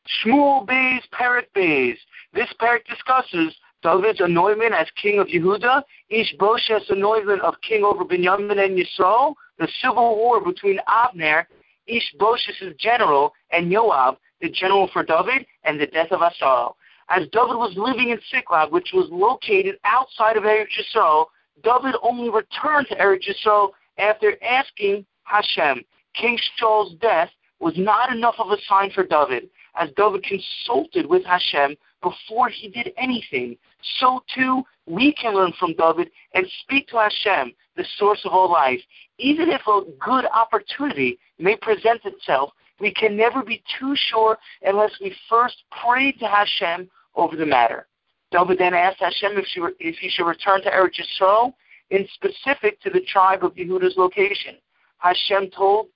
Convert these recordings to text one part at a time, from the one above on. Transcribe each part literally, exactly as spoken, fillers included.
Shmuel Beis, Perek Beis. This Perek discusses David's anointment as king of Yehuda, Ishbosheth's anointment of king over Binyamin and Yisrael, the civil war between Avner, Ishbosheth's general, and Yoav, the general for David, and the death of Asahel. As David was living in Siklag, which was located outside of Eretz Yisrael, David only returned to Eretz Yisrael after asking Hashem. King Shaul's death was not enough of a sign for David, as David consulted with Hashem before he did anything. So too, we can learn from David and speak to Hashem, the source of all life. Even if a good opportunity may present itself, we can never be too sure unless we first pray to Hashem over the matter. David then asked Hashem if, she were, if he should return to Eretz Yisrael, in specific to the tribe of Yehuda's location. Hashem told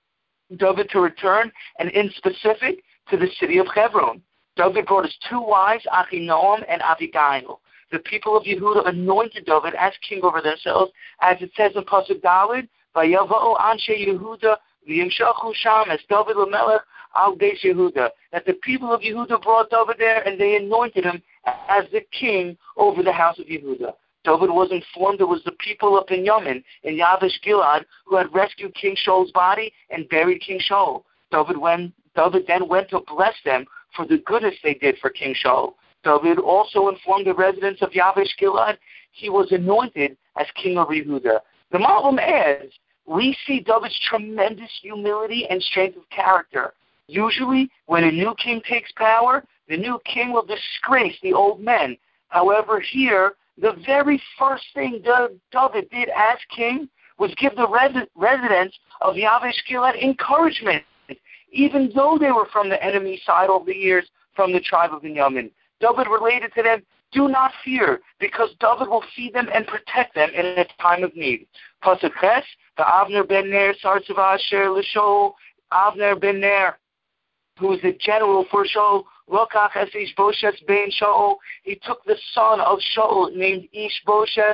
David to return, and in specific to the city of Hebron. David brought his two wives, Achinoam and Abigail. The people of Yehuda anointed David as king over themselves, as it says in Pasuk Daled, Vayava'u Anshe Yehuda v'yimshachu sham es David l'melech al beis Yehuda. That the people of Yehuda brought David there, and they anointed him as the king over the house of Yehuda. David was informed it was the people of Binyamin in Yavesh Gilad who had rescued King Shaul's body and buried King Shaul. David, went, David then went to bless them for the goodness they did for King Shaul. David also informed the residents of Yavesh Gilad he was anointed as king of Yehuda. The Malbim adds, we see David's tremendous humility and strength of character. Usually, when a new king takes power, the new king will disgrace the old men. However, here, the very first thing David did as king was give the res- residents of Yavesh Gilad encouragement, even though they were from the enemy side over the years from the tribe of Binyamin. David related to them, do not fear, because David will feed them and protect them in a time of need. Pasuk Ches, the Avner ben Ner, Sartzava Asher L'Shaul, Avner ben Ner, who was the general for Shaul, Lokach es Ishbosheth ben Shaul, he took the son of Shaul named Ishbosheth,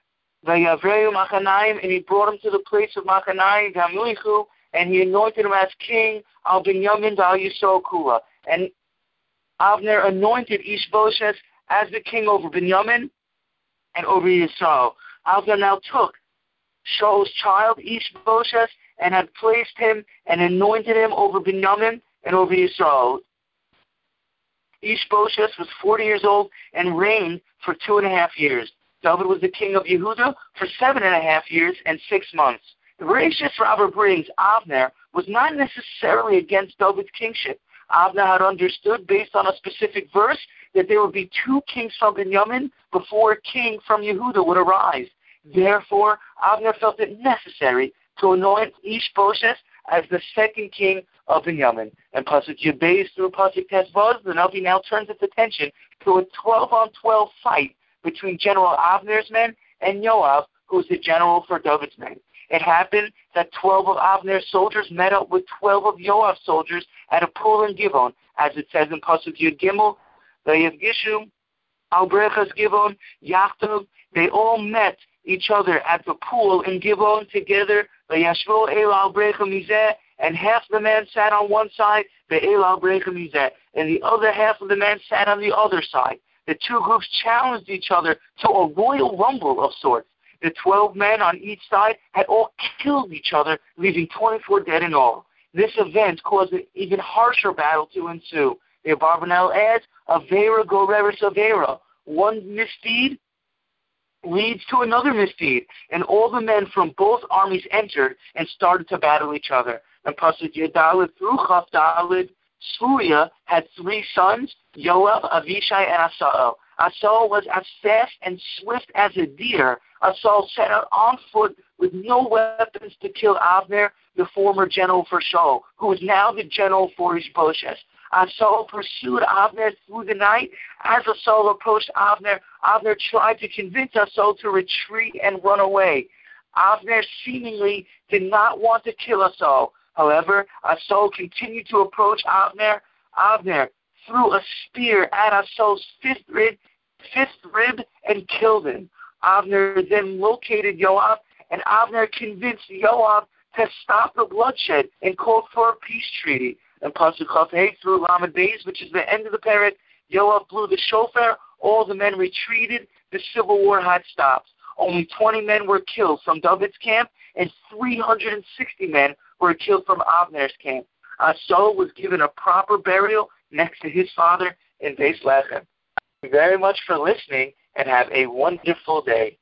Vayavreu Machanaim, and he brought him to the place of Machanaim, Gamulichu, and he anointed him as king, al Binyamin al Yisrael Kula. And Avner anointed Ishbosheth as the king over Binyamin and over Yisrael. Avner now took Shaul's child, Ishbosheth, and had placed him and anointed him over Binyamin and over Yisrael. Ishbosheth was forty years old and reigned for two and a half years. David was the king of Yehuda for seven and a half years and six months. The Bereshis Rabbah brings Avner was not necessarily against David's kingship. Avner had understood, based on a specific verse, that there would be two kings from Binyamin before a king from Yehuda would arise. Therefore, Avner felt it necessary to anoint Ishbosheth as the second king of Binyamin. And Pasuk Yebez through Pasuk Tesvaz, the Navi now turns its attention to a twelve on twelve fight between General Avner's men and Yoav, who was the general for David's men. It happened that twelve of Avner's soldiers met up with twelve of Yoav's soldiers at a pool in Givon, as it says in Pasuk Yud Gimel, Vayevgishu al Brechas Givon Yachtav. They all met each other at the pool in Givon together. Vayashvo el al Brecha Mizeh, and half the men sat on one side, ve'el al Brecha Mizeh, and the other half of the men sat on the other side. The two groups challenged each other to a royal rumble of sorts. The twelve men on each side had all killed each other, leaving twenty-four dead in all. This event caused an even harsher battle to ensue. The Abarbanel adds, Avera goreres Avera. One misdeed leads to another misdeed, and all the men from both armies entered and started to battle each other. And Pasuk Yedalid through Chaf Dalid, Surya had three sons, Yoav, Avishai, and Asahel. Asahel was as fast and swift as a deer. Asahel set out on foot with no weapons to kill Avner, the former general for Shaul, who was now the general for Ishbosheth. Asahel pursued Avner through the night. As Asahel approached Avner, Avner tried to convince Asahel to retreat and run away. Avner seemingly did not want to kill Asahel. However, Asahel continued to approach Avner. Avner threw a spear at Asahel's fifth rib, fifth rib and killed him. Avner then located Yoav, and Avner convinced Yoav to stop the bloodshed and called for a peace treaty. And Pasuk Chaf Hey through Lamed Beis, which is the end of the parak, Yoav blew the shofar, all the men retreated, the civil war had stopped. Only twenty men were killed from David's camp, and three hundred sixty men were killed from Avner's camp. Saul was given a proper burial next to his father in Beis Lechem. Thank you very much for listening, and have a wonderful day.